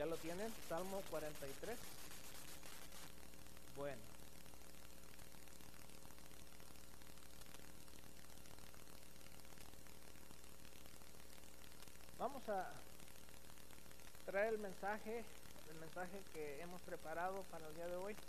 ¿Ya lo tienen? Salmo 43. Bueno. Vamos a traer el mensaje que hemos preparado para el día de hoy.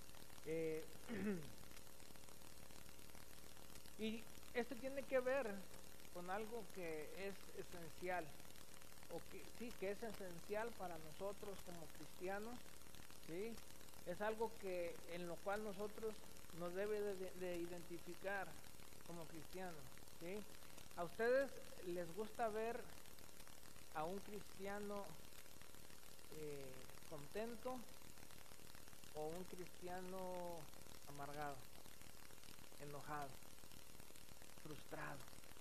Y este tiene que ver con algo que es esencial, o que es esencial para nosotros como cristianos, ¿sí? Es algo en lo cual nosotros nos debe de identificar como cristianos, ¿sí? ¿A ustedes les gusta ver a un cristiano contento o un cristiano amargado, enojado, frustrado?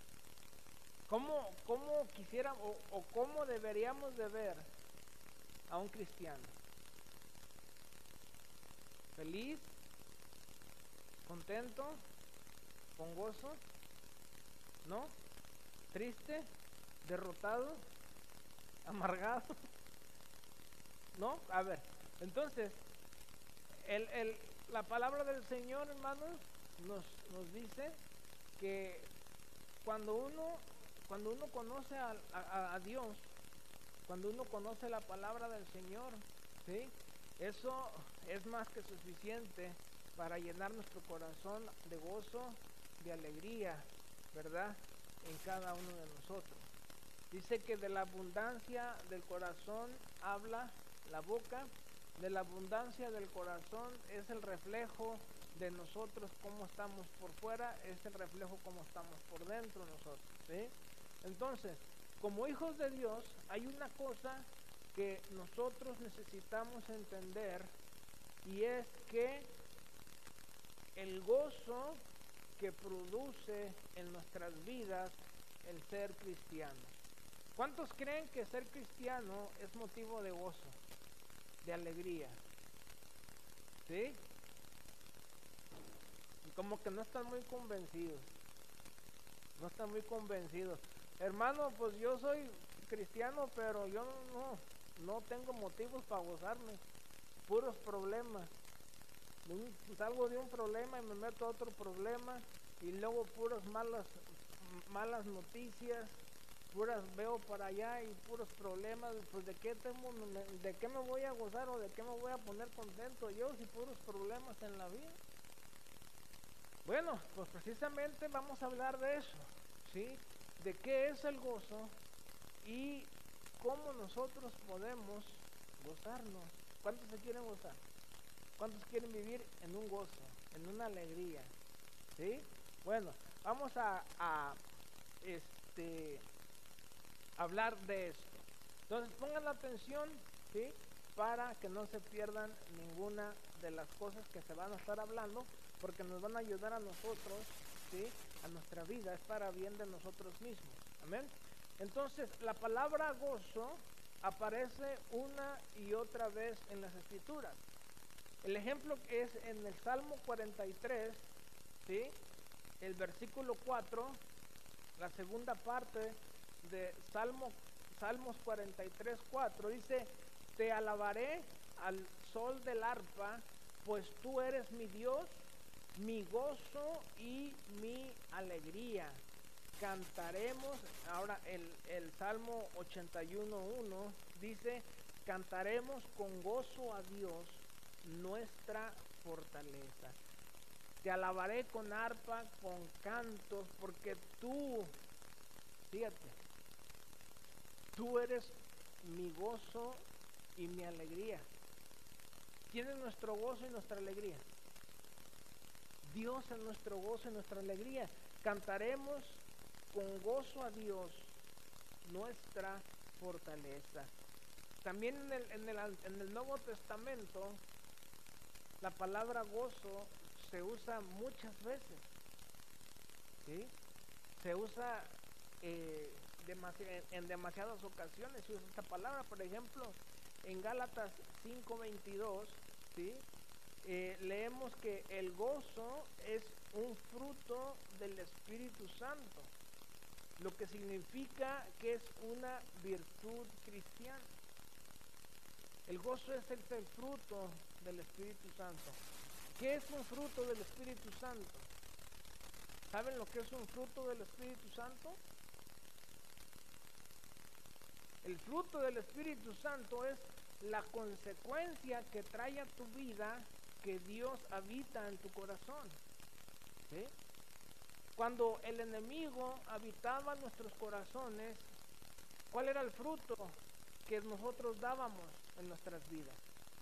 ¿Cómo quisiera o cómo deberíamos de ver a un cristiano? ¿Feliz? ¿Contento? ¿Con gozo? ¿No? ¿Triste? ¿Derrotado? ¿Amargado? ¿No? A ver, entonces, la palabra del Señor, hermanos, nos dice que cuando uno conoce a Dios, cuando uno conoce la palabra del Señor, ¿sí? Eso es más que suficiente para llenar nuestro corazón de gozo, de alegría, ¿verdad? En cada uno de nosotros. Dice que de la abundancia del corazón habla la boca. De la abundancia del corazón es el reflejo de nosotros, cómo estamos por fuera, es el reflejo cómo estamos por dentro nosotros, ¿sí? Entonces, como hijos de Dios, hay una cosa que nosotros necesitamos entender, y es que el gozo que produce en nuestras vidas el ser cristiano. ¿Cuántos creen que ser cristiano es motivo de gozo, de alegría? ¿Sí? Y como que no están muy convencidos. No están muy convencidos. Hermano, pues yo soy cristiano, pero yo no tengo motivos para gozarme. Puros problemas. Salgo de un problema y me meto a otro problema, y luego puras malas noticias, veo para allá y puros problemas. Pues de qué me voy a gozar, o de qué me voy a poner contento yo si puros problemas en la vida. Bueno, pues precisamente vamos a hablar de eso, ¿sí? De qué es el gozo y cómo nosotros podemos gozarnos. ¿Cuántos se quieren gozar? ¿Cuántos quieren vivir en un gozo, en una alegría? ¿Sí? Bueno, vamos a hablar de esto. Entonces pongan la atención, ¿sí? Para que no se pierdan ninguna de las cosas que se van a estar hablando, porque nos van a ayudar a nosotros, ¿sí? A nuestra vida, es para bien de nosotros mismos. Amén. Entonces, la palabra gozo aparece una y otra vez en las Escrituras. El ejemplo es en el Salmo 43, ¿sí? El versículo 4, la segunda parte de Salmos 43, 4, dice: te alabaré al sol del arpa, pues tú eres mi Dios, mi gozo y mi alegría. Cantaremos. Ahora el Salmo 81:1 dice: cantaremos con gozo a Dios, nuestra fortaleza. Te alabaré con arpa, con cantos, porque tú, fíjate, tú eres mi gozo y mi alegría. ¿Quién es nuestro gozo y nuestra alegría? Dios es nuestro gozo y nuestra alegría. Cantaremos con gozo a Dios, nuestra fortaleza. También en el Nuevo Testamento, la palabra gozo se usa muchas veces, ¿sí? Se usa en demasiadas ocasiones, se usa esta palabra. Por ejemplo, en Gálatas 5:22, ¿sí? Leemos que el gozo es un fruto del Espíritu Santo, lo que significa que es una virtud cristiana. El gozo es el fruto del Espíritu Santo. ¿Qué es un fruto del Espíritu Santo? ¿Saben lo que es un fruto del Espíritu Santo? El fruto del Espíritu Santo es la consecuencia que trae a tu vida que Dios habita en tu corazón. ¿Sí? Cuando el enemigo habitaba en nuestros corazones, ¿cuál era el fruto que nosotros dábamos en nuestras vidas?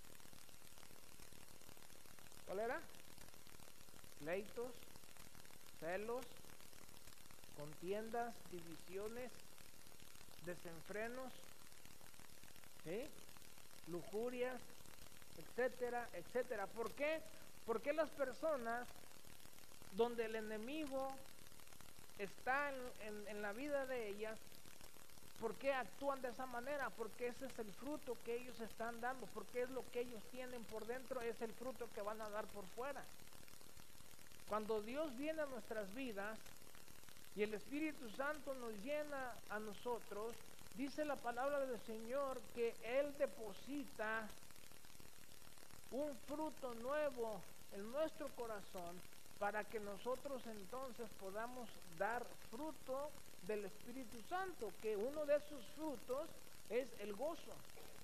¿Cuál era? Pleitos, celos, contiendas, divisiones, desenfrenos, ¿sí? Lujurias, etcétera, etcétera. ¿Por qué? Porque las personas donde el enemigo está en la vida de ellas, ¿por qué actúan de esa manera? Porque ese es el fruto que ellos están dando, porque es lo que ellos tienen por dentro, es el fruto que van a dar por fuera. Cuando Dios viene a nuestras vidas y el Espíritu Santo nos llena a nosotros, dice la palabra del Señor que Él deposita un fruto nuevo en nuestro corazón para que nosotros entonces podamos dar fruto del Espíritu Santo, que uno de esos frutos es el gozo.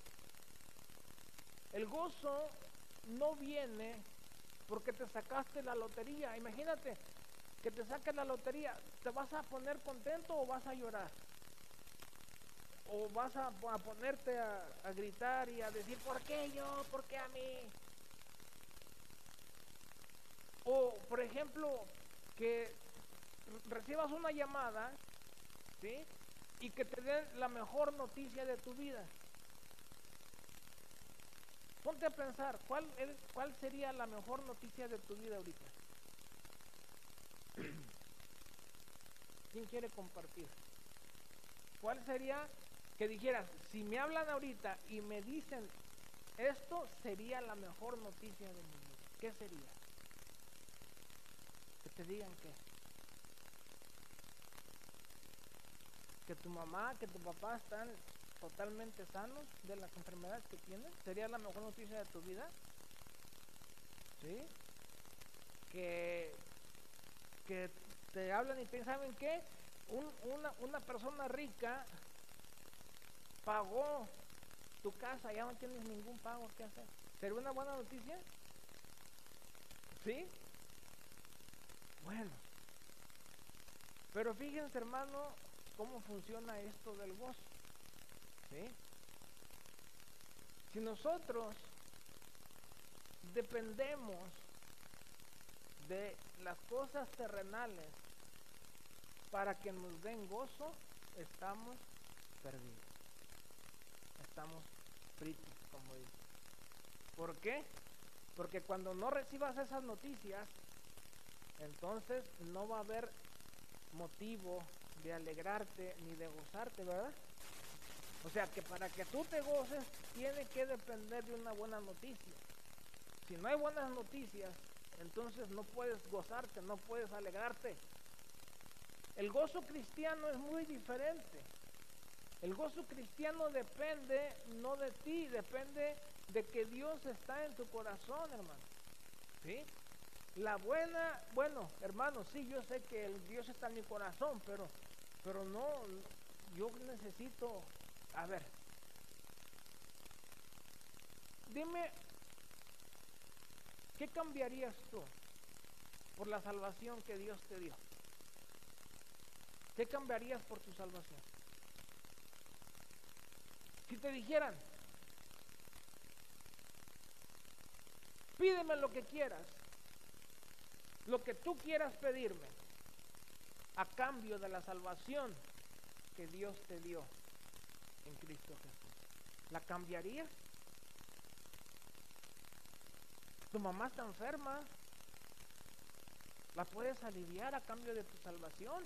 El gozo no viene porque te sacaste la lotería. Imagínate que te saques la lotería, ¿te vas a poner contento o vas a llorar? ¿O vas a ponerte a gritar y a decir, ¿por qué yo? ¿Por qué a mí? O, por ejemplo, que recibas una llamada, ¿sí? Y que te den la mejor noticia de tu vida. Ponte a pensar, ¿cuál sería la mejor noticia de tu vida ahorita? ¿Quién quiere compartir? ¿Cuál sería que dijeras, si me hablan ahorita y me dicen esto, sería la mejor noticia de mi vida? ¿Qué sería? Que te digan que tu mamá, que tu papá están totalmente sanos de las enfermedades que tienen. ¿Sería la mejor noticia de tu vida? ¿Sí? Que te hablan y te ¿saben qué? Una persona rica pagó tu casa, ya no tienes ningún pago que hacer. ¿Sería una buena noticia? ¿Sí? Bueno, pero fíjense, hermano, cómo funciona esto del gozo. ¿Sí? Si nosotros dependemos de las cosas terrenales para que nos den gozo, estamos perdidos, estamos fritos, como dice. ¿Por qué? Porque cuando no recibas esas noticias, entonces no va a haber motivo de alegrarte ni de gozarte, ¿verdad? O sea que para que tú te goces, tiene que depender de una buena noticia. Si no hay buenas noticias, entonces no puedes gozarte, no puedes alegrarte. El gozo cristiano es muy diferente. El gozo cristiano depende no de ti, depende de que Dios está en tu corazón, hermano. ¿Sí? Bueno, hermano, sí, yo sé que el Dios está en mi corazón, pero no, yo necesito, a ver, dime, ¿qué cambiarías tú por la salvación que Dios te dio? ¿Qué cambiarías por tu salvación? Si te dijeran, pídeme lo que quieras, lo que tú quieras pedirme, a cambio de la salvación que Dios te dio en Cristo Jesús, ¿la cambiarías? Tu mamá está enferma, ¿la puedes aliviar a cambio de tu salvación?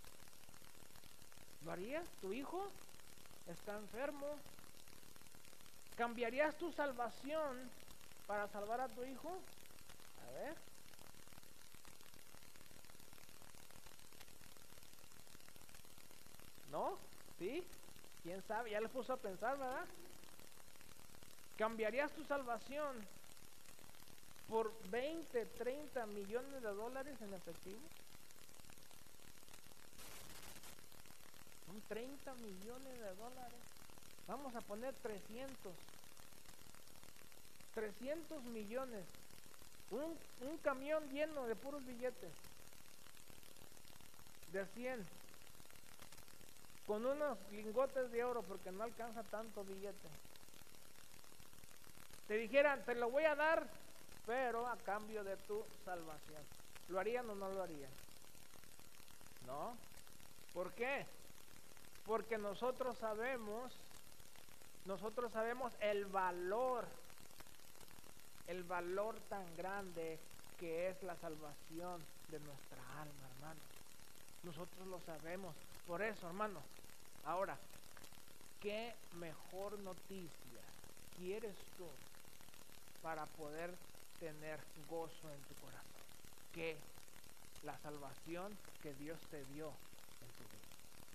¿Lo harías? ¿Tu hijo está enfermo? ¿Cambiarías tu salvación para salvar a tu hijo? A ver. ¿No? ¿Sí? ¿Quién sabe? Ya le puso a pensar, ¿verdad? ¿Cambiarías tu salvación por 20, 30 millones de dólares en efectivo? Son 30 millones de dólares. Vamos a poner 300 millones. Un camión lleno de puros billetes de 100, con unos lingotes de oro, porque no alcanza tanto billete. Te dijeran, te lo voy a dar, pero a cambio de tu salvación. ¿Lo harían o no lo harían? No. ¿Por qué? Porque nosotros sabemos el valor tan grande que es la salvación de nuestra alma, hermano. Nosotros lo sabemos. Por eso, hermano, ahora, ¿qué mejor noticia quieres tú para poder tener gozo en tu corazón que la salvación que Dios te dio en tu vida?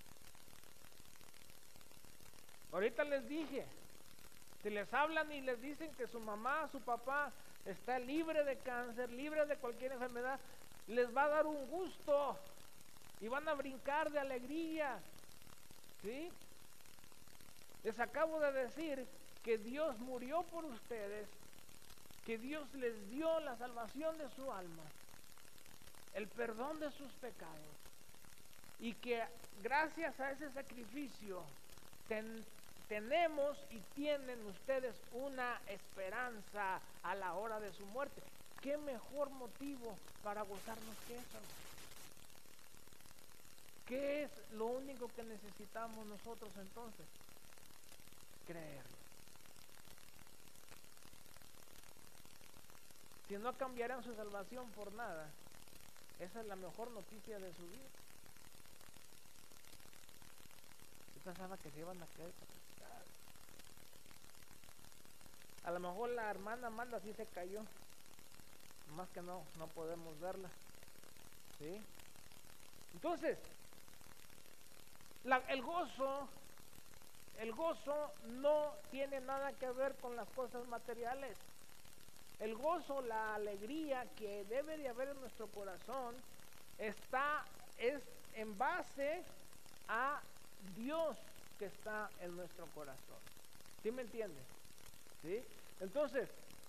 Ahorita les dije, si les hablan y les dicen que su mamá, su papá está libre de cáncer, libre de cualquier enfermedad, les va a dar un gusto y van a brincar de alegría, ¿sí? Les acabo de decir que Dios murió por ustedes, que Dios les dio la salvación de su alma, el perdón de sus pecados, y que gracias a ese sacrificio tenemos y tienen ustedes una esperanza a la hora de su muerte. ¿Qué mejor motivo para gozarnos que eso? ¿Qué es lo único que necesitamos nosotros entonces? Creerlo. Si no cambiarán su salvación por nada, esa es la mejor noticia de su vida. Yo pensaba que se iban a caer. A lo mejor la hermana Amanda sí se cayó, más que no podemos verla, ¿sí? Entonces, el gozo no tiene nada que ver con las cosas materiales. El gozo, la alegría que debe de haber en nuestro corazón es en base a Dios que está en nuestro corazón. ¿Sí me entiendes? ¿Sí? Entonces,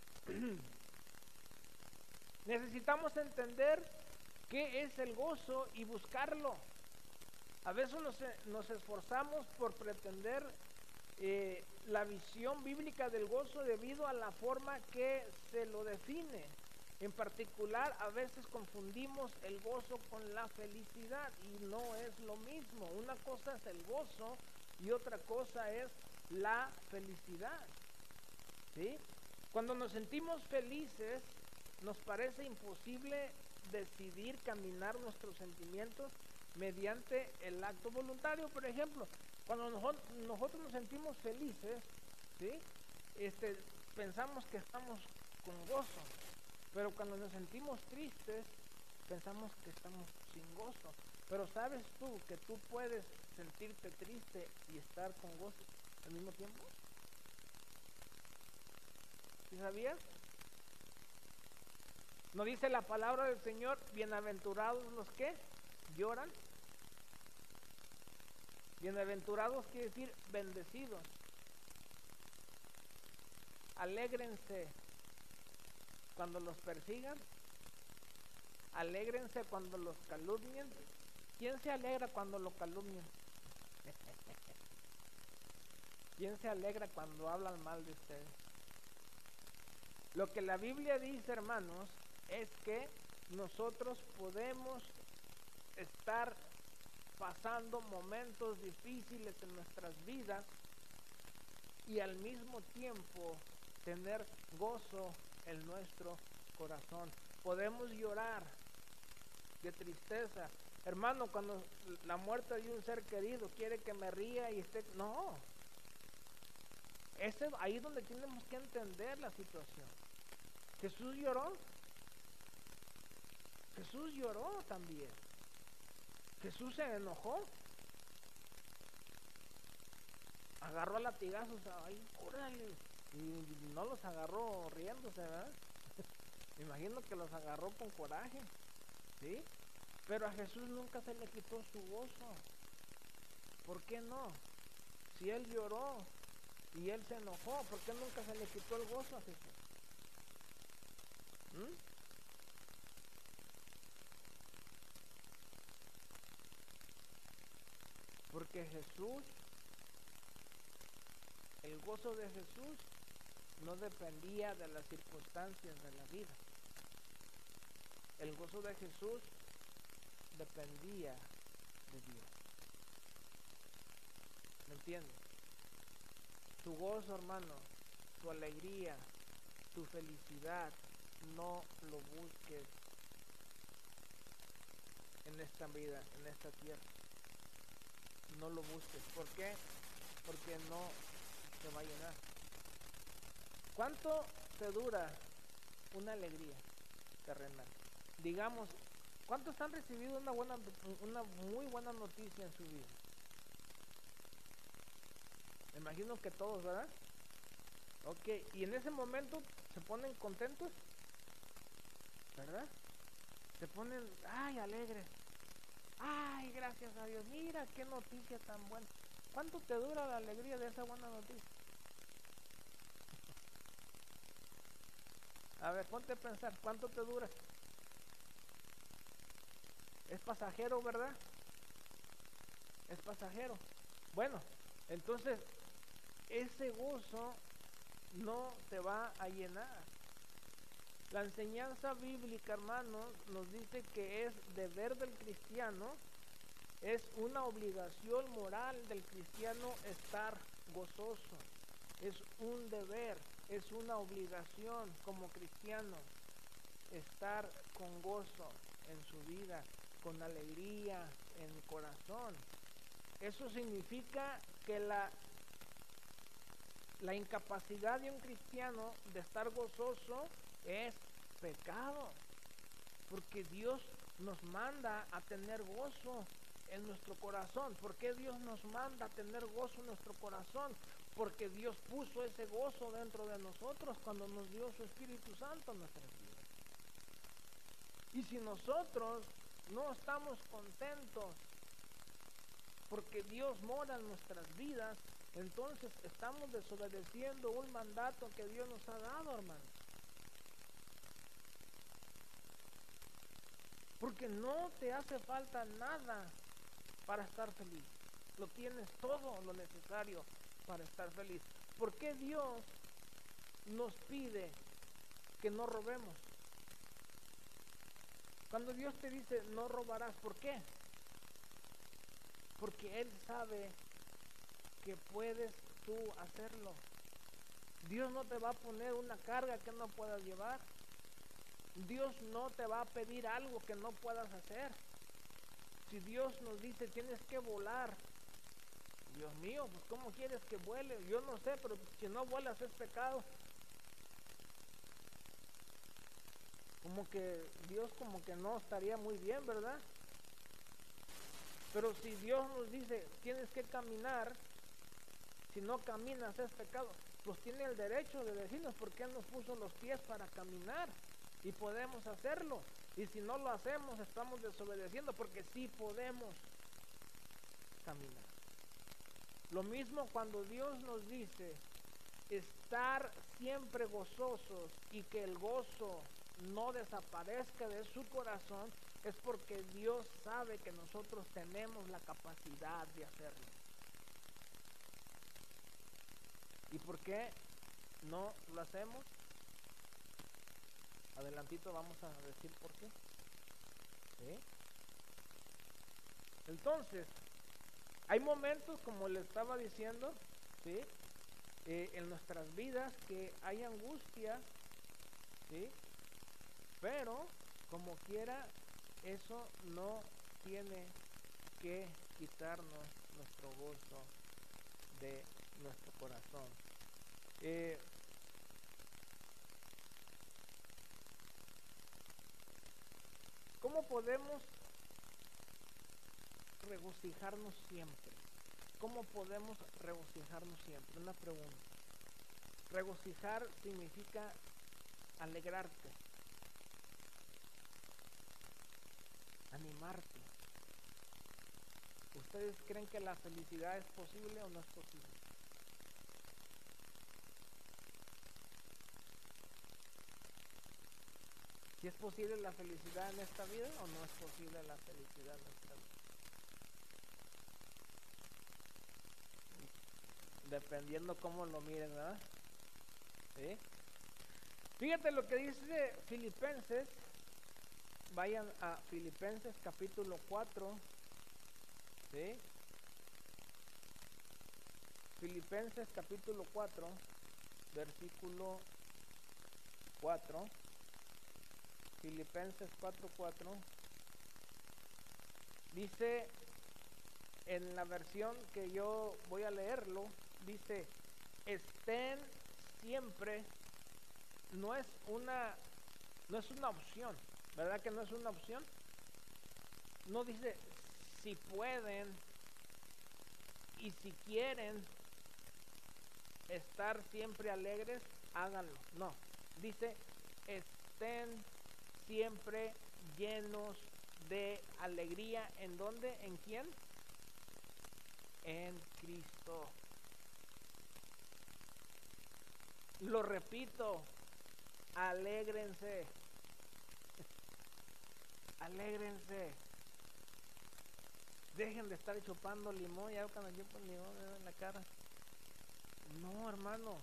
necesitamos entender qué es el gozo y buscarlo. A veces nos esforzamos por pretender la visión bíblica del gozo debido a la forma que se lo define. En particular, a veces confundimos el gozo con la felicidad y no es lo mismo. Una cosa es el gozo y otra cosa es la felicidad, ¿sí? Cuando nos sentimos felices, nos parece imposible decidir caminar nuestros sentimientos mediante el acto voluntario. Por ejemplo, cuando nosotros nos sentimos felices, ¿sí? Pensamos que estamos con gozo, pero cuando nos sentimos tristes, pensamos que estamos sin gozo. Pero ¿sabes tú que tú puedes sentirte triste y estar con gozo al mismo tiempo? ¿Sí sabías? ¿No dice la palabra del Señor, bienaventurados los que lloran? Bienaventurados quiere decir bendecidos. Alégrense cuando los persigan. Alégrense cuando los calumnien. ¿Quién se alegra cuando lo calumnian? ¿Quién se alegra cuando hablan mal de ustedes? Lo que la Biblia dice, hermanos, es que nosotros podemos estar pasando momentos difíciles en nuestras vidas y al mismo tiempo tener gozo en nuestro corazón. Podemos llorar de tristeza. Hermano, cuando la muerte de un ser querido quiere que me ría y esté... No. Ahí es donde tenemos que entender la situación. Jesús lloró. Jesús lloró también. Jesús se enojó. Agarró a latigazos. Ay, órale. y no los agarró riéndose, ¿verdad? Me imagino que los agarró con coraje, ¿sí? Pero a Jesús nunca se le quitó su gozo. ¿Por qué no? Si él lloró y él se enojó, ¿por qué nunca se le quitó el gozo a Jesús? ¿Mm? Porque Jesús, el gozo de Jesús no dependía de las circunstancias de la vida. El gozo de Jesús dependía de Dios. ¿Me entiendes? Tu gozo, hermano, tu alegría, tu felicidad, no lo busques en esta vida, en esta tierra. No lo busques. ¿Por qué? Porque no te va a llenar. ¿Cuánto te dura una alegría terrenal? Digamos, ¿cuántos han recibido una muy buena noticia en su vida? Me imagino que todos, ¿verdad? Ok, y en ese momento se ponen contentos, ¿verdad? Se ponen, ay, alegres. Ay, gracias a Dios, mira qué noticia tan buena. ¿Cuánto te dura la alegría de esa buena noticia? A ver, ponte a pensar, ¿cuánto te dura? Es pasajero, ¿verdad? Es pasajero. Bueno, entonces ese gozo no te va a llenar. La enseñanza bíblica, hermanos, nos dice que es deber del cristiano, es una obligación moral del cristiano estar gozoso. Es un deber, es una obligación como cristiano estar con gozo en su vida, con alegría en el corazón. Eso significa que la incapacidad de un cristiano de estar gozoso es pecado, porque Dios nos manda a tener gozo en nuestro corazón. ¿Por qué Dios nos manda a tener gozo en nuestro corazón? Porque Dios puso ese gozo dentro de nosotros cuando nos dio su Espíritu Santo en nuestras vidas. Y si nosotros no estamos contentos porque Dios mora en nuestras vidas, entonces estamos desobedeciendo un mandato que Dios nos ha dado, hermano. Porque no te hace falta nada para estar feliz. Lo tienes todo lo necesario para estar feliz. ¿Por qué Dios nos pide que no robemos? Cuando Dios te dice no robarás, ¿por qué? Porque Él sabe que puedes tú hacerlo. Dios no te va a poner una carga que no puedas llevar. Dios no te va a pedir algo que no puedas hacer. Si Dios nos dice tienes que volar, Dios mío, pues ¿cómo quieres que vuele? Yo no sé, pero si no vuelas es pecado. Como que Dios como que no estaría muy bien, ¿verdad? Pero si Dios nos dice tienes que caminar, si no caminas es pecado, pues tiene el derecho de decirnos por qué nos puso los pies para caminar y podemos hacerlo. Y si no lo hacemos estamos desobedeciendo, porque sí podemos caminar. Lo mismo cuando Dios nos dice estar siempre gozosos y que el gozo no desaparezca de su corazón, es porque Dios sabe que nosotros tenemos la capacidad de hacerlo. ¿Y por qué no lo hacemos? Adelantito vamos a decir por qué. ¿Sí? Entonces, hay momentos, como le estaba diciendo, ¿sí? En nuestras vidas que hay angustia, ¿sí? Pero, como quiera, eso no tiene que quitarnos nuestro gozo de nuestro corazón. ¿Cómo podemos regocijarnos siempre? ¿Cómo podemos regocijarnos siempre? Una pregunta. Regocijar significa alegrarte, animarte. ¿Ustedes creen que la felicidad es posible o no es posible? ¿Si es posible la felicidad en esta vida o no es posible la felicidad en esta vida? Dependiendo cómo lo miren, ¿verdad? ¿Sí? Fíjate lo que dice Filipenses. Vayan a Filipenses capítulo 4. ¿Sí? Filipenses capítulo 4, versículo 4. Filipenses 4:4. Dice, en la versión que yo voy a leerlo, dice, estén siempre, no es una opción, ¿verdad que no es una opción? No dice si pueden y si quieren estar siempre alegres, háganlo. No, dice estén siempre llenos de alegría. ¿En dónde? ¿En quién? En Cristo. Lo repito, alégrense. Alégrense. Dejen de estar chupando limón. Ya cuando yo pongo limón en la cara. No, hermano.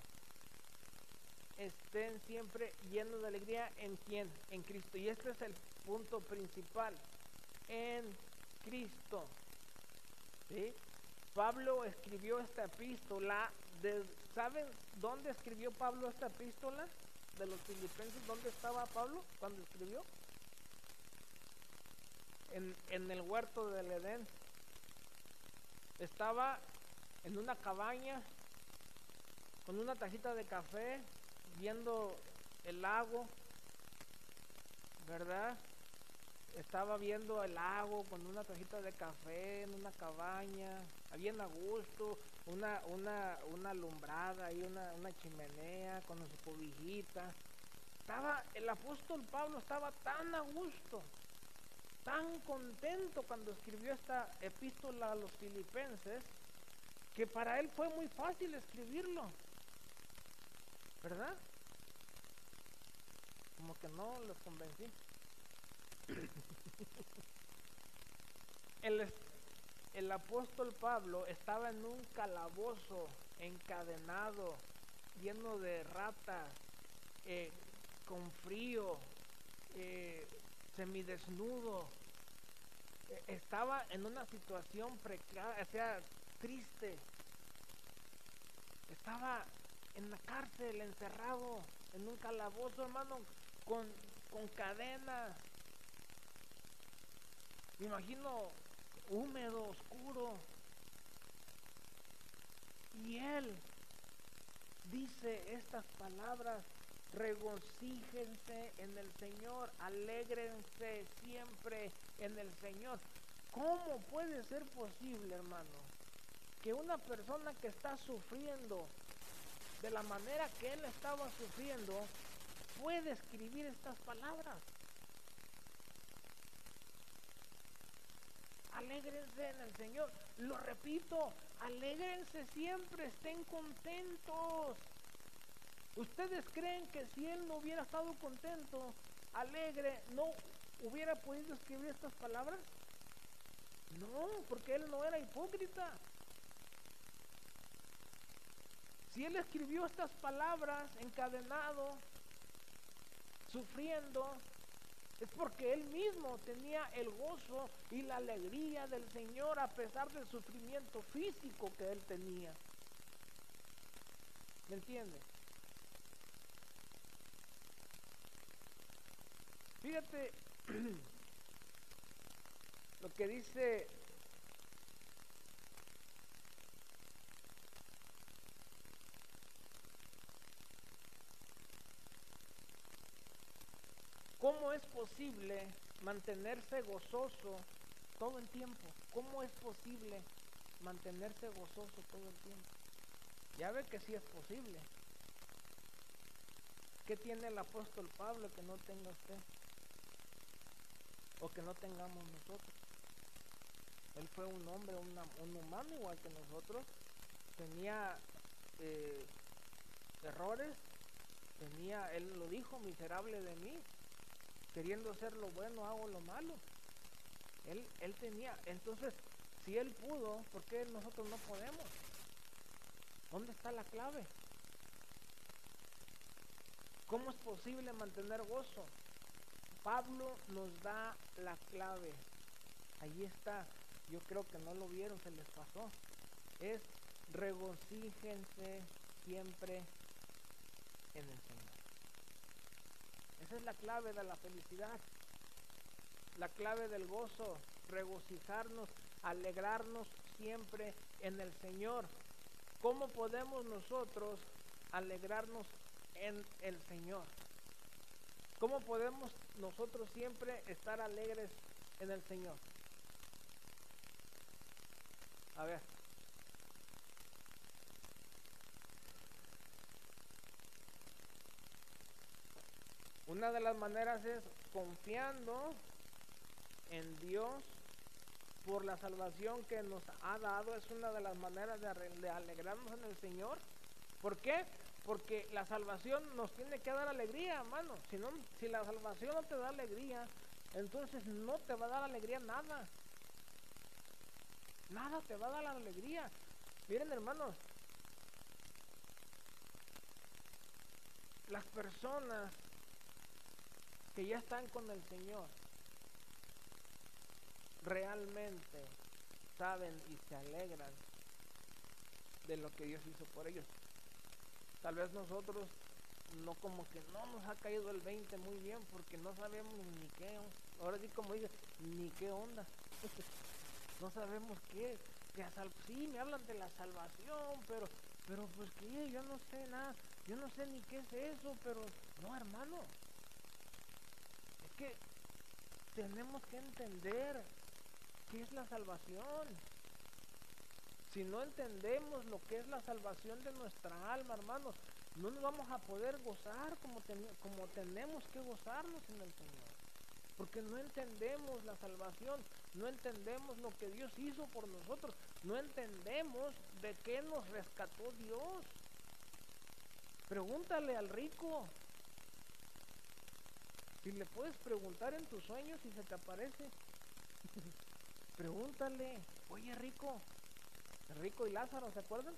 Estén siempre llenos de alegría. ¿En quién? En Cristo. Y este es el punto principal. En Cristo. ¿Sí? Pablo escribió esta epístola. ¿Saben dónde escribió Pablo esta epístola? De los Filipenses. ¿Dónde estaba Pablo cuando escribió? En el huerto del Edén. Estaba en una cabaña con una tacita de café, viendo el lago, ¿verdad? Estaba viendo el lago con una tacita de café en una cabaña, bien a gusto, una alumbrada y una chimenea con su cobijita. El apóstol Pablo estaba tan a gusto, tan contento cuando escribió esta epístola a los filipenses, que para él fue muy fácil escribirlo, ¿verdad? Como que no los convencí. El apóstol Pablo estaba en un calabozo encadenado, lleno de ratas, con frío, semidesnudo. Estaba en una situación precaria, o sea, triste. Estaba en la cárcel, encerrado, en un calabozo, hermano, con cadenas. Me imagino húmedo, oscuro. Y él dice estas palabras: regocíjense en el Señor, alégrense siempre en el Señor. ¿Cómo puede ser posible, hermano, que una persona que está sufriendo de la manera que él estaba sufriendo puede escribir estas palabras? Alégrense en el Señor. Lo repito, alégrense siempre, estén contentos. ¿Ustedes creen que si él no hubiera estado contento, alegre, no hubiera podido escribir estas palabras? No, porque él no era hipócrita. Si él escribió estas palabras encadenado, sufriendo, es porque él mismo tenía el gozo y la alegría del Señor a pesar del sufrimiento físico que él tenía. ¿Me entiende? Fíjate lo que dice ¿cómo es posible mantenerse gozoso todo el tiempo? ¿Cómo es posible mantenerse gozoso todo el tiempo? Ya ve que sí es posible. ¿Qué tiene el apóstol Pablo que no tenga usted? O que no tengamos nosotros. Él fue un hombre, un humano igual que nosotros. Tenía errores. Él lo dijo, miserable de mí. Queriendo hacer lo bueno, hago lo malo. Él tenía, entonces, si él pudo, ¿por qué nosotros no podemos? ¿Dónde está la clave? ¿Cómo es posible mantener gozo? Pablo nos da la clave. Ahí está. Yo creo que no lo vieron, se les pasó. Es regocíjense siempre en el Señor. Esa es la clave de la felicidad. La clave del gozo, regocijarnos, alegrarnos siempre en el Señor. ¿Cómo podemos nosotros alegrarnos en el Señor? ¿Cómo podemos nosotros siempre estar alegres en el Señor? A ver. Una de las maneras es confiando en Dios por la salvación que nos ha dado. Es una de las maneras de alegrarnos en el Señor. ¿Por qué? Porque la salvación nos tiene que dar alegría, hermano. Si la salvación no te da alegría, entonces no te va a dar alegría nada. Nada te va a dar la alegría. Miren, hermanos, las personas que ya están con el Señor realmente saben y se alegran de lo que Dios hizo por ellos. Tal vez nosotros no, como que no nos ha caído el 20 muy bien, porque no sabemos ni qué, ahora sí como dice, ni qué onda. No sabemos qué, sí me hablan de la salvación, pero pues que yo no sé nada, yo no sé ni qué es eso, pero no, hermano, es que tenemos que entender qué es la salvación. Si no entendemos lo que es la salvación de nuestra alma, hermanos, no nos vamos a poder gozar como tenemos que gozarnos en el Señor. Porque no entendemos la salvación, no entendemos lo que Dios hizo por nosotros, no entendemos de qué nos rescató Dios. Pregúntale al rico. Si le puedes preguntar en tus sueños si se te aparece, pregúntale, oye rico, Rico y Lázaro, ¿se acuerdan?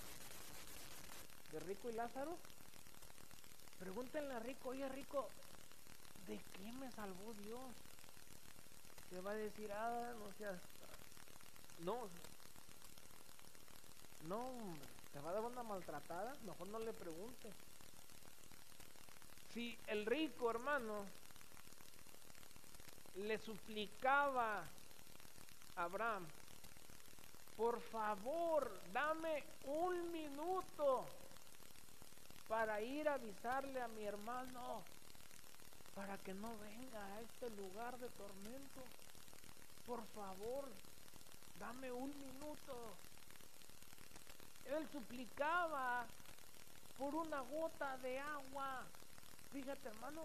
De Rico y Lázaro. Pregúntenle a Rico, oye Rico, ¿de qué me salvó Dios? Te va a decir, no seas... No, hombre, te va a dar una maltratada, mejor no le preguntes. Si el rico, hermano, le suplicaba a Abraham, por favor, dame un minuto para ir a avisarle a mi hermano para que no venga a este lugar de tormento. Por favor, dame un minuto. Él suplicaba por una gota de agua. Fíjate, hermano,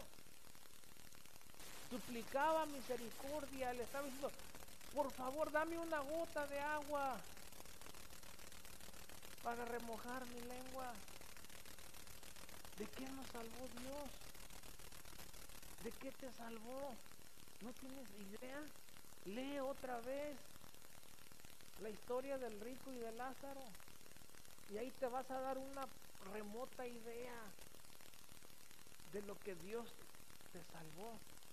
suplicaba misericordia, le estaba diciendo, por favor, dame una gota de agua para remojar mi lengua. ¿De qué nos salvó Dios? ¿De qué te salvó? ¿No tienes idea? Lee otra vez la historia del rico y de Lázaro y ahí te vas a dar una remota idea de lo que Dios te salvó.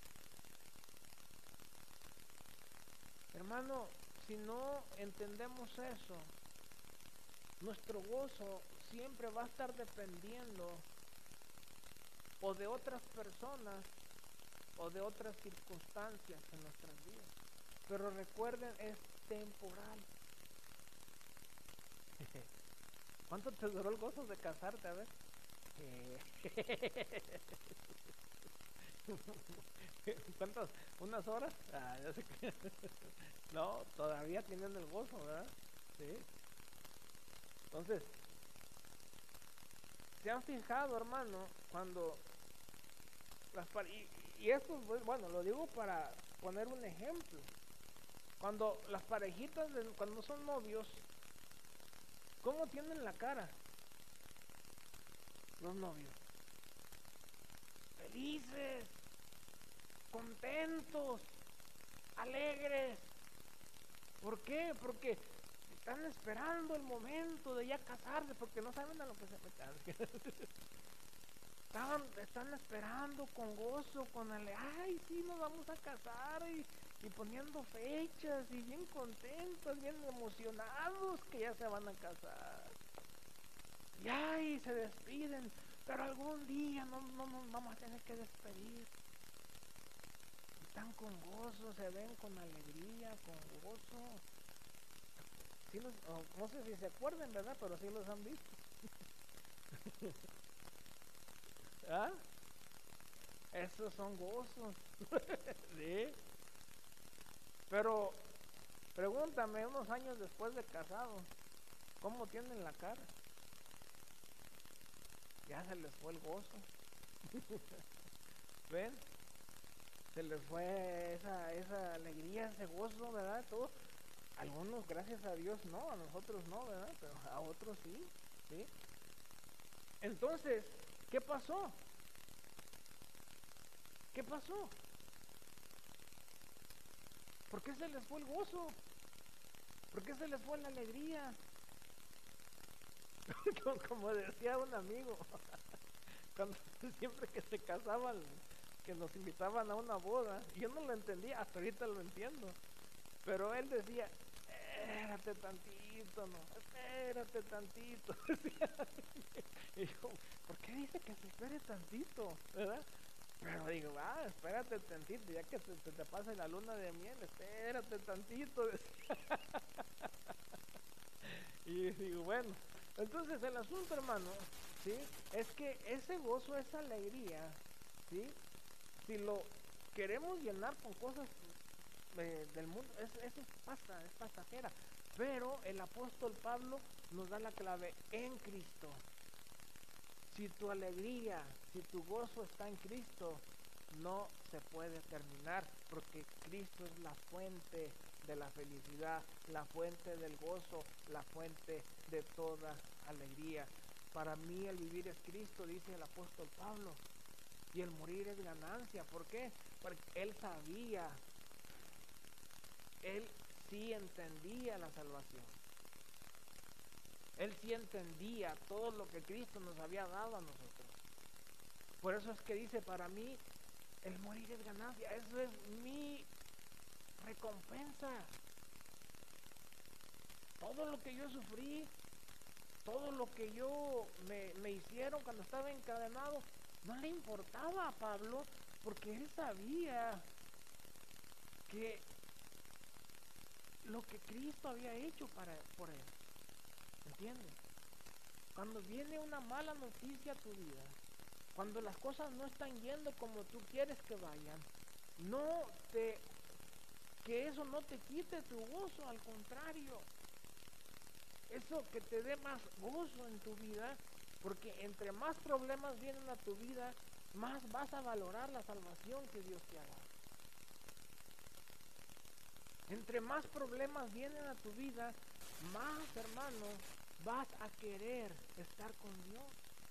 Hermano, si no entendemos eso, nuestro gozo siempre va a estar dependiendo o de otras personas o de otras circunstancias en nuestras vidas. Pero recuerden, es temporal. ¿Cuánto te duró el gozo de casarte? A ver. ¿Cuántas? ¿Unas horas? Ya sé que... No, todavía tienen el gozo, ¿verdad? Sí. Entonces, ¿se han fijado, hermano, cuando y esto, pues, bueno, lo digo para poner un ejemplo. Cuando las parejitas, cuando son novios, ¿cómo tienen la cara los novios? Felices, contentos, alegres. ¿Por qué? Porque están esperando el momento de ya casarse, porque no saben a lo que se meten. Están esperando con gozo, con alegría. Ay, sí, nos vamos a casar, y poniendo fechas, y bien contentos, bien emocionados que ya se van a casar. Y ay, se despiden, pero algún día no nos vamos a tener que despedir. Están con gozo, se ven con alegría, con gozo. Sí no sé si se acuerdan, ¿verdad? Pero sí los han visto. ¿Ah? Esos son gozos. Sí. Pero pregúntame unos años después de casado, ¿cómo tienen la cara? Ya se les fue el gozo. ¿Ven? Se les fue esa alegría, ese gozo, ¿verdad? Todo. Algunos, gracias a Dios, no, a nosotros no, ¿verdad? Pero a otros sí, ¿sí? Entonces, ¿qué pasó? ¿Qué pasó? ¿Por qué se les fue el gozo? ¿Por qué se les fue la alegría? Como decía un amigo, cuando siempre que se casaban, que nos invitaban a una boda, yo no lo entendía, hasta ahorita lo entiendo, pero él decía, espérate tantito, no, espérate tantito. Y yo, ¿por qué dice que se espere tantito? ¿Verdad? Pero digo, espérate tantito, ya que se te pase la luna de miel, espérate tantito, decía. Y digo, bueno, entonces el asunto, hermano, ¿sí? Es que ese gozo, esa alegría, ¿sí? Si lo queremos llenar con cosas del mundo, eso es pasajera. Pero el apóstol Pablo nos da la clave en Cristo. Si tu alegría, si tu gozo está en Cristo, no se puede terminar, porque Cristo es la fuente de la felicidad, la fuente del gozo, la fuente de toda alegría. Para mí el vivir es Cristo, dice el apóstol Pablo, y el morir es ganancia. ¿Por qué? Porque él sabía, él sí entendía la salvación. Él sí entendía todo lo que Cristo nos había dado a nosotros. Por eso es que dice, para mí el morir es ganancia, eso es mi recompensa. Todo lo que yo sufrí, todo lo que yo me hicieron cuando estaba encadenado, no le importaba a Pablo, porque él sabía que lo que Cristo había hecho por él. ¿Entiendes? Cuando viene una mala noticia a tu vida, cuando las cosas no están yendo como tú quieres que vayan, que eso no te quite tu gozo, al contrario, eso que te dé más gozo en tu vida, porque entre más problemas vienen a tu vida, más vas a valorar la salvación que Dios te ha dado. Entre más problemas vienen a tu vida, más, hermano, vas a querer estar con Dios.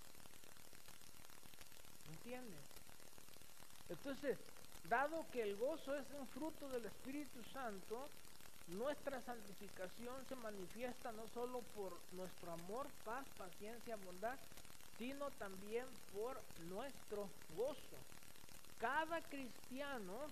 ¿Entiendes? Entonces, dado que el gozo es un fruto del Espíritu Santo, nuestra santificación se manifiesta no solo por nuestro amor, paz, paciencia, bondad, sino también por nuestro gozo. Cada cristiano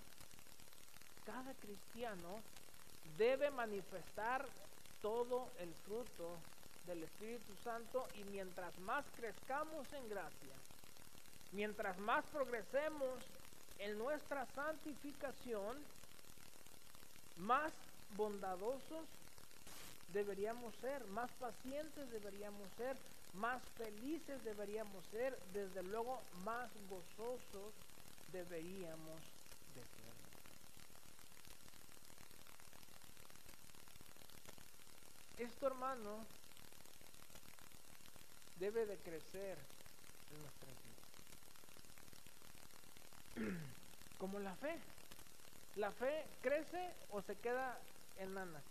debe manifestar todo el fruto del Espíritu Santo, y mientras más crezcamos en gracia, mientras más progresemos en nuestra santificación, más bondadosos deberíamos ser, más pacientes deberíamos ser, más felices deberíamos ser, desde luego más gozosos deberíamos de ser. Esto, hermano, debe de crecer en nuestras vidas. como la fe. ¿La fe crece o se queda enana?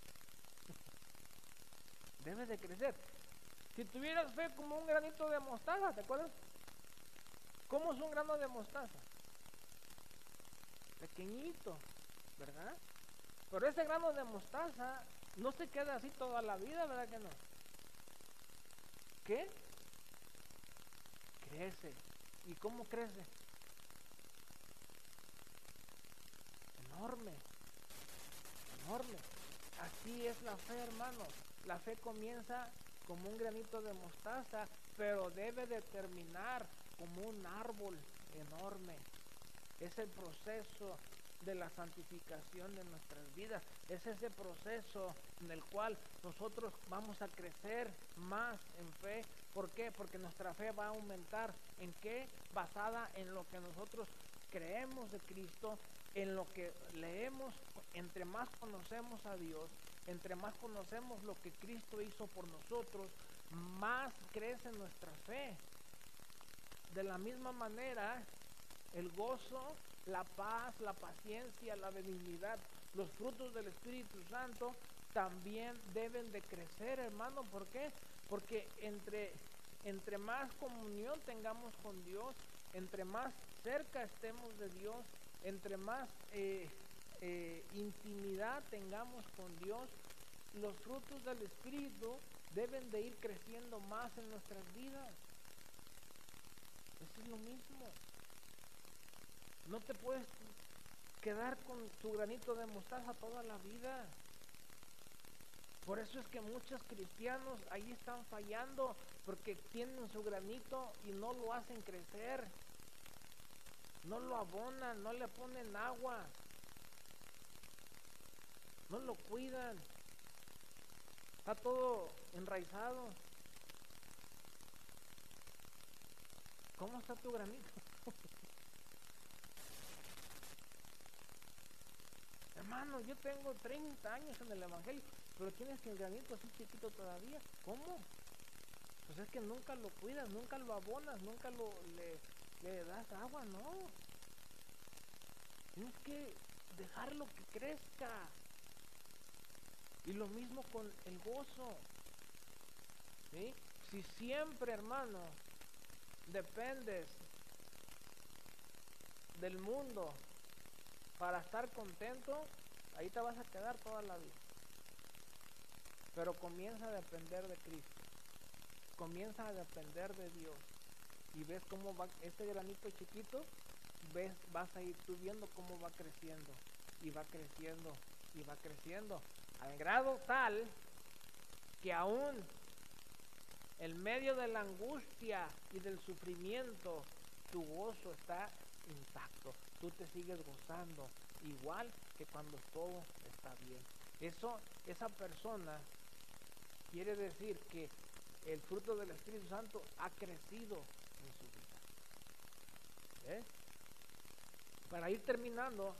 Debe de crecer. Si tuvieras fe como un granito de mostaza, ¿te acuerdas? ¿Cómo es un grano de mostaza? Pequeñito, ¿verdad? Pero ese grano de mostaza no se queda así toda la vida, ¿verdad que no? ¿Qué? Crece. ¿Y cómo crece? Enorme, enorme. Así es la fe, hermanos. La fe comienza como un granito de mostaza, pero debe de terminar como un árbol enorme. Es el proceso de la santificación de nuestras vidas. Es ese proceso en el cual nosotros vamos a crecer más en fe. ¿Por qué? Porque nuestra fe va a aumentar. ¿En qué? Basada en lo que nosotros creemos de Cristo, en lo que leemos. Entre más conocemos a Dios, entre más conocemos lo que Cristo hizo por nosotros, más crece nuestra fe. De la misma manera, el gozo, la paz, la paciencia, la benignidad, los frutos del Espíritu Santo también deben de crecer, hermano. ¿Por qué? Porque entre más comunión tengamos con Dios, entre más cerca estemos de Dios, entre más intimidad tengamos con Dios, los frutos del Espíritu deben de ir creciendo más en nuestras vidas. Eso es lo mismo. No te puedes quedar con tu granito de mostaza toda la vida. Por eso es que muchos cristianos ahí están fallando, porque tienen su granito y no lo hacen crecer, no lo abonan, no le ponen agua, no lo cuidan, está todo enraizado. ¿Cómo está tu granito? Hermano, yo tengo 30 años en el Evangelio, pero tienes el granito así chiquito todavía. ¿Cómo? Pues es que nunca lo cuidas, nunca lo abonas, nunca le das agua, no. Tienes que dejarlo que crezca. Y lo mismo con el gozo, ¿sí? Si siempre, hermano, dependes del mundo para estar contento, ahí te vas a quedar toda la vida. Pero comienza a depender de Cristo, comienza a depender de Dios, y ves cómo va este granito chiquito, vas a ir tú viendo cómo va creciendo, y va creciendo, y va creciendo, al grado tal que aún en medio de la angustia y del sufrimiento, tu gozo está intacto, tú te sigues gozando, igual que cuando todo está bien. Esa persona quiere decir que el fruto del Espíritu Santo ha crecido en su vida. ¿Eh? Para ir terminando,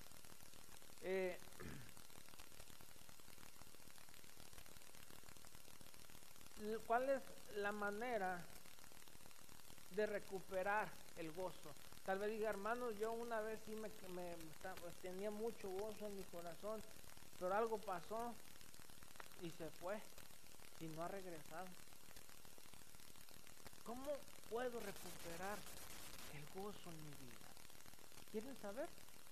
¿cuál es la manera de recuperar el gozo? Tal vez diga, hermano, yo una vez sí pues, tenía mucho gozo en mi corazón, pero algo pasó y se fue y no ha regresado. ¿Cómo puedo recuperar el gozo en mi vida? ¿Quieren saber?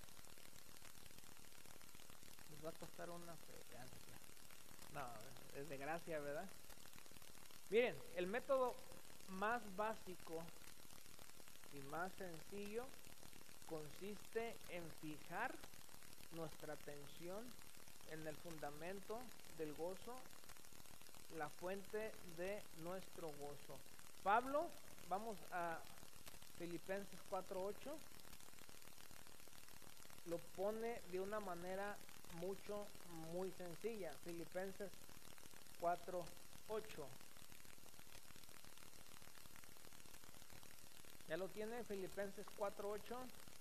Les va a costar una fe. No, es de gracia, ¿verdad? Miren, el método más básico y más sencillo consiste en fijar nuestra atención en el fundamento del gozo, la fuente de nuestro gozo. Pablo, vamos a Filipenses 4:8, lo pone de una manera muy sencilla. Filipenses 4:8. ¿Ya lo tiene? Filipenses 4:8.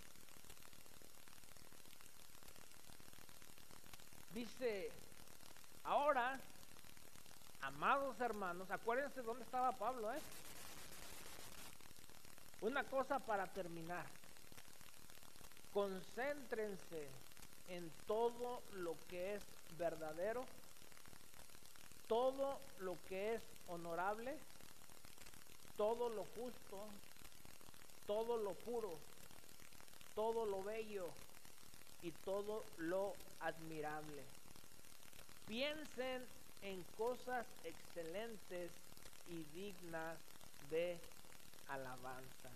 Dice, ahora, amados hermanos, acuérdense dónde estaba Pablo, Una cosa para terminar. concéntrense en todo lo que es verdadero, todo lo que es honorable, todo lo justo, todo lo puro, todo lo bello y todo lo admirable. Piensen en cosas excelentes y dignas de alabanza.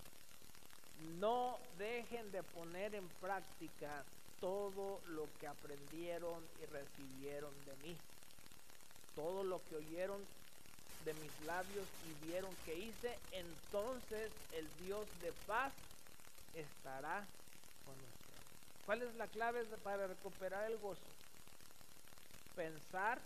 No dejen de poner en práctica todo lo que aprendieron y recibieron de mí, todo lo que oyeron de mis labios y vieron que hice. Entonces el Dios de paz estará con ustedes. ¿Cuál es la clave para recuperar el gozo? Pensar,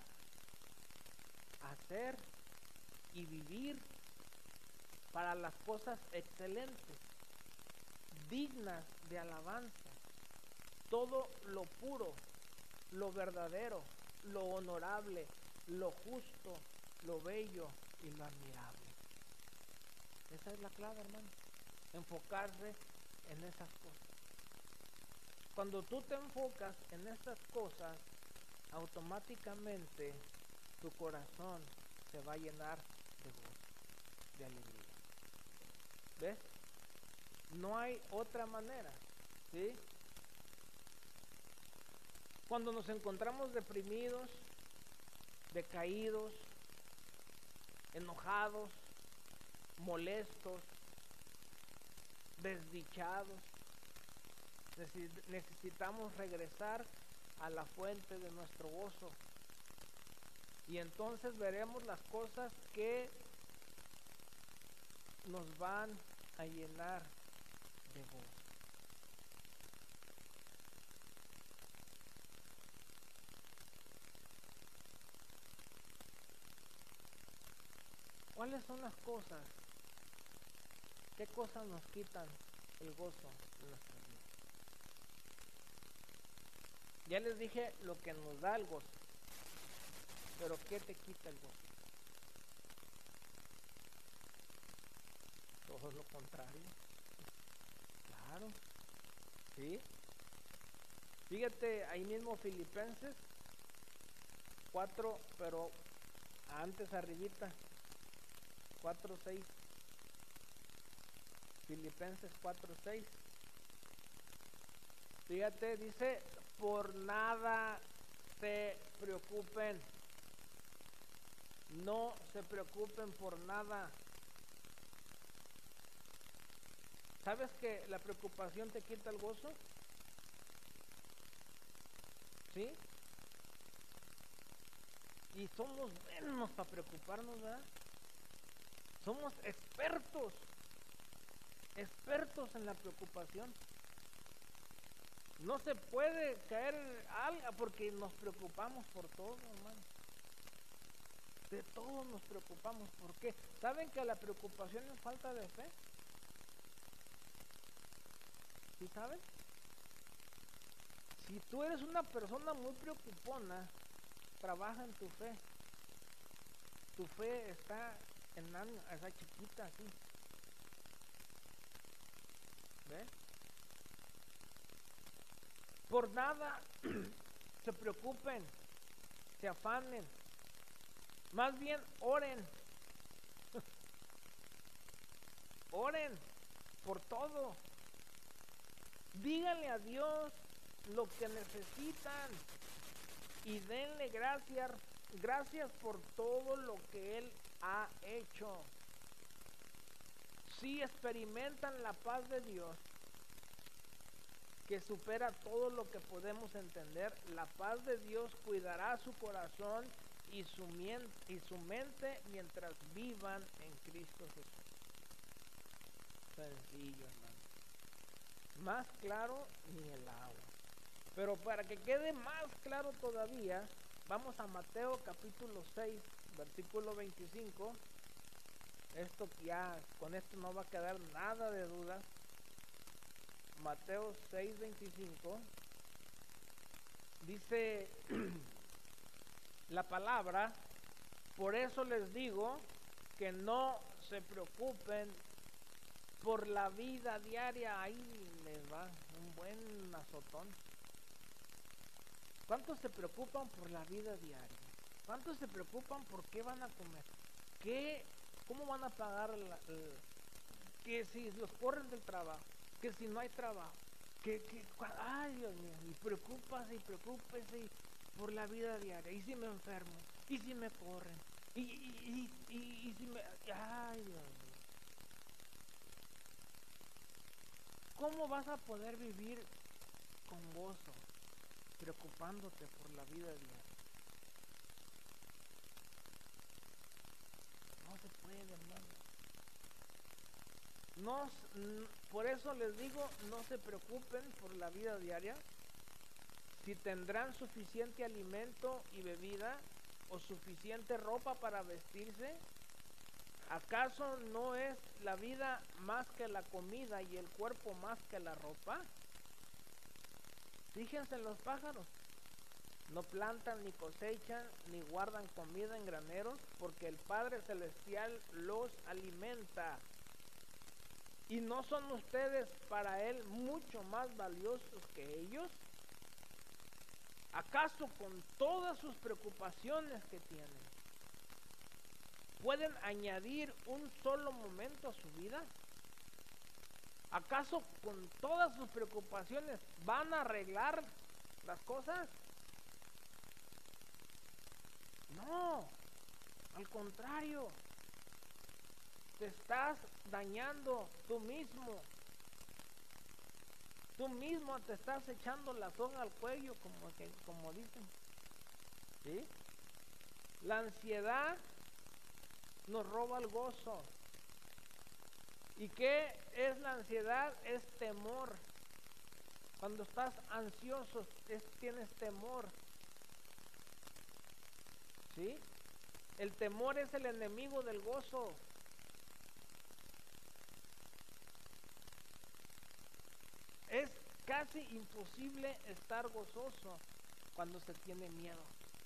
hacer y vivir para las cosas excelentes, dignas de alabanza, todo lo puro, lo verdadero, lo honorable, lo justo, lo bello y lo admirable. Esa es la clave, hermano. Enfocarse en esas cosas. Cuando tú te enfocas en esas cosas, automáticamente tu corazón se va a llenar de gozo, de alegría. ¿Ves? No hay otra manera, ¿sí? Cuando nos encontramos deprimidos, decaídos, enojados, molestos, desdichados, necesitamos regresar a la fuente de nuestro gozo. Y entonces veremos las cosas que nos van a llenar de gozo. ¿Cuáles son las cosas? ¿Qué cosas nos quitan el gozo en nuestra vida? Ya les dije lo que nos da el gozo, pero ¿qué te quita el gozo? Todo lo contrario. Claro, ¿sí? Fíjate, ahí mismo Filipenses 4, pero antes arribita, 4:6. Filipenses 4:6. Fíjate, dice, por nada se preocupen. No se preocupen por nada. ¿Sabes que la preocupación te quita el gozo? ¿Sí? Y somos buenos para preocuparnos, ¿verdad? Somos expertos en la preocupación. No se puede caer algo porque nos preocupamos por todo, hermano. De todo nos preocupamos. ¿Por qué? ¿Saben que la preocupación es falta de fe? ¿Sí saben? Si tú eres una persona muy preocupona, trabaja en tu fe. Tu fe está esa chiquita así. ¿Ves? Por nada se preocupen, se afanen. Más bien oren. Oren por todo. Díganle a Dios lo que necesitan y denle gracias por todo lo que Él ha hecho. Si experimentan la paz de Dios, que supera todo lo que podemos entender, la paz de Dios cuidará su corazón y su mente mientras vivan en Cristo Jesús. Sencillo, hermano. Más claro ni el agua. Pero para que quede más claro todavía, vamos a Mateo capítulo 6, versículo 25. Esto ya, con esto no va a quedar nada de duda. Mateo 6:25 dice la palabra, por eso les digo que no se preocupen por la vida diaria, ahí les va un buen azotón. ¿Cuántos se preocupan por la vida diaria? ¿Cuántos se preocupan por qué van a comer? ¿Cómo van a pagar que si los corren del trabajo? Que si no hay trabajo. Ay, Dios mío, y preocúpese por la vida diaria. ¿Y si me enfermo? ¿Y si me corren? ¿Y si me... Ay, Dios mío. ¿Cómo vas a poder vivir con gozo preocupándote por la vida diaria? No se puede, hermano. Por eso les digo, no se preocupen por la vida diaria, si tendrán suficiente alimento y bebida o suficiente ropa para vestirse. ¿Acaso no es la vida más que la comida y el cuerpo más que la ropa? Fíjense en los pájaros. No plantan ni cosechan ni guardan comida en graneros, porque el Padre Celestial los alimenta. ¿Y no son ustedes para Él mucho más valiosos que ellos? ¿Acaso con todas sus preocupaciones que tienen, pueden añadir un solo momento a su vida? ¿Acaso con todas sus preocupaciones van a arreglar las cosas? No, al contrario, te estás dañando tú mismo. Tú mismo te estás echando la soga al cuello, como dicen. ¿Sí? La ansiedad nos roba el gozo. ¿Y qué es la ansiedad? Es temor. Cuando estás ansioso, tienes temor. ¿Sí? El temor es el enemigo del gozo. Es casi imposible estar gozoso cuando se tiene miedo.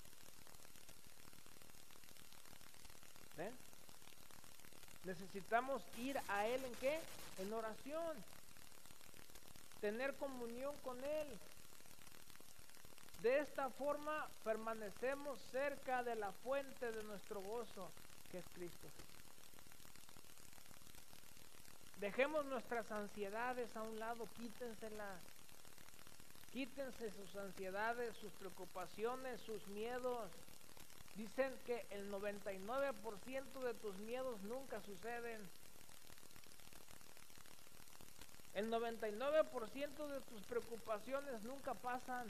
¿Ven? Necesitamos ir a Él ¿en qué? En oración. Tener comunión con Él. De esta forma permanecemos cerca de la fuente de nuestro gozo, que es Cristo. Dejemos nuestras ansiedades a un lado, quítenselas. Quítense sus ansiedades, sus preocupaciones, sus miedos. Dicen que el 99% de tus miedos nunca suceden. El 99% de tus preocupaciones nunca pasan.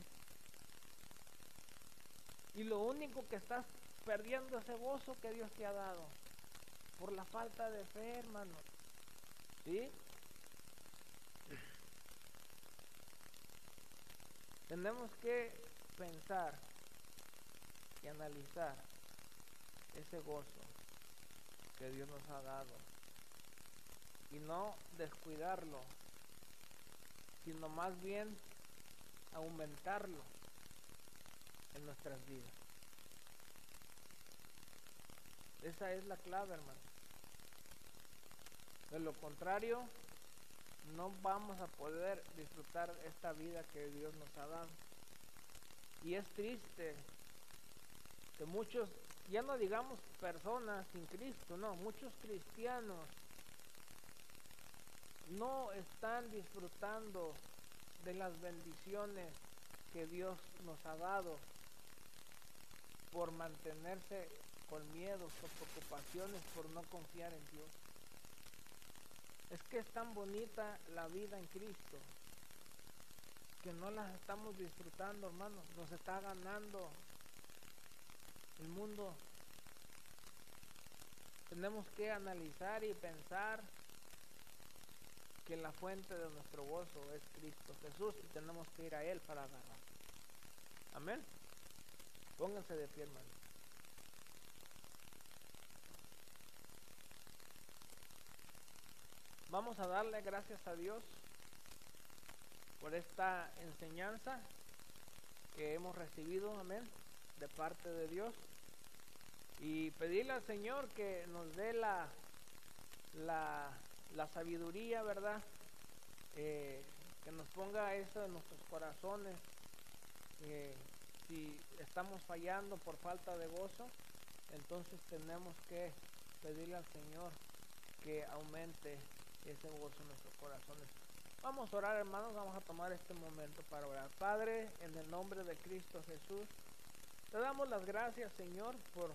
Y lo único que estás perdiendo es ese gozo que Dios te ha dado. Por la falta de fe, hermano. ¿Sí? Tenemos que pensar y analizar ese gozo que Dios nos ha dado y no descuidarlo, sino más bien aumentarlo en nuestras vidas. Esa es la clave, hermano. De lo contrario, no vamos a poder disfrutar esta vida que Dios nos ha dado. Y es triste que muchos, ya no digamos personas sin Cristo, no, muchos cristianos no están disfrutando de las bendiciones que Dios nos ha dado por mantenerse con miedos, con preocupaciones, por no confiar en Dios. Es que es tan bonita la vida en Cristo que no la estamos disfrutando, hermano. Nos está ganando el mundo. Tenemos que analizar y pensar que la fuente de nuestro gozo es Cristo Jesús y tenemos que ir a Él para agarrar. Amén. Pónganse de pie, hermano. Vamos a darle gracias a Dios por esta enseñanza que hemos recibido, amén, de parte de Dios, y pedirle al Señor que nos dé la la sabiduría, ¿verdad? Que nos ponga eso en nuestros corazones. Si estamos fallando por falta de gozo, entonces tenemos que pedirle al Señor que aumente ese gozo en nuestros corazones. Vamos a orar, hermanos, vamos a tomar este momento para orar. Padre, en el nombre de Cristo Jesús, te damos las gracias, Señor, por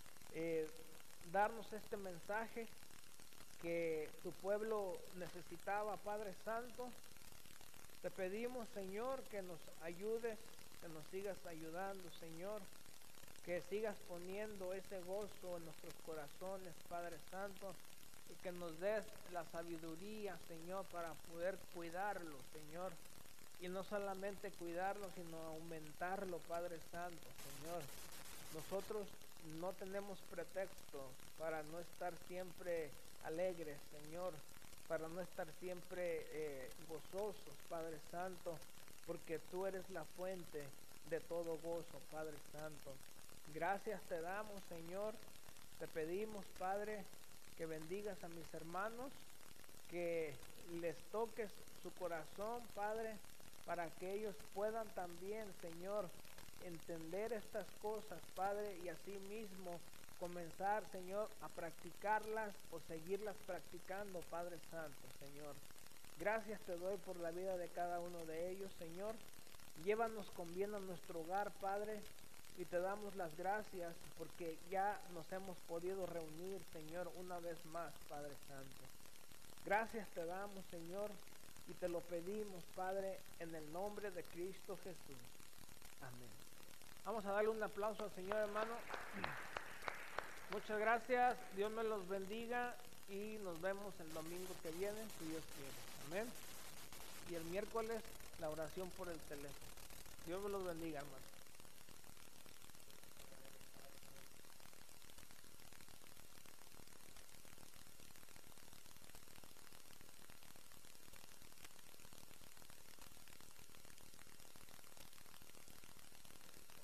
darnos este mensaje que tu pueblo necesitaba, Padre Santo. Te pedimos, Señor, que nos ayudes, que nos sigas ayudando, Señor, que sigas poniendo ese gozo en nuestros corazones, Padre Santo, y que nos des la sabiduría, Señor, para poder cuidarlo, Señor, y no solamente cuidarlo, sino aumentarlo, Padre Santo, Señor. Nosotros no tenemos pretexto para no estar siempre alegres, Señor, para no estar siempre gozosos, Padre Santo, porque tú eres la fuente de todo gozo, Padre Santo. Gracias te damos, Señor. Te pedimos, Padre, que bendigas a mis hermanos, que les toques su corazón, Padre, para que ellos puedan también, Señor, entender estas cosas, Padre, y así mismo comenzar, Señor, a practicarlas o seguirlas practicando, Padre Santo, Señor. Gracias te doy por la vida de cada uno de ellos, Señor. Llévanos con bien a nuestro hogar, Padre, y te damos las gracias porque ya nos hemos podido reunir, Señor, una vez más, Padre Santo. Gracias te damos, Señor, y te lo pedimos, Padre, en el nombre de Cristo Jesús. Amén. Vamos a darle un aplauso al Señor, hermano. Muchas gracias, Dios me los bendiga y nos vemos el domingo que viene, si Dios quiere. Amén. Y el miércoles la oración por el teléfono. Dios me los bendiga, hermano.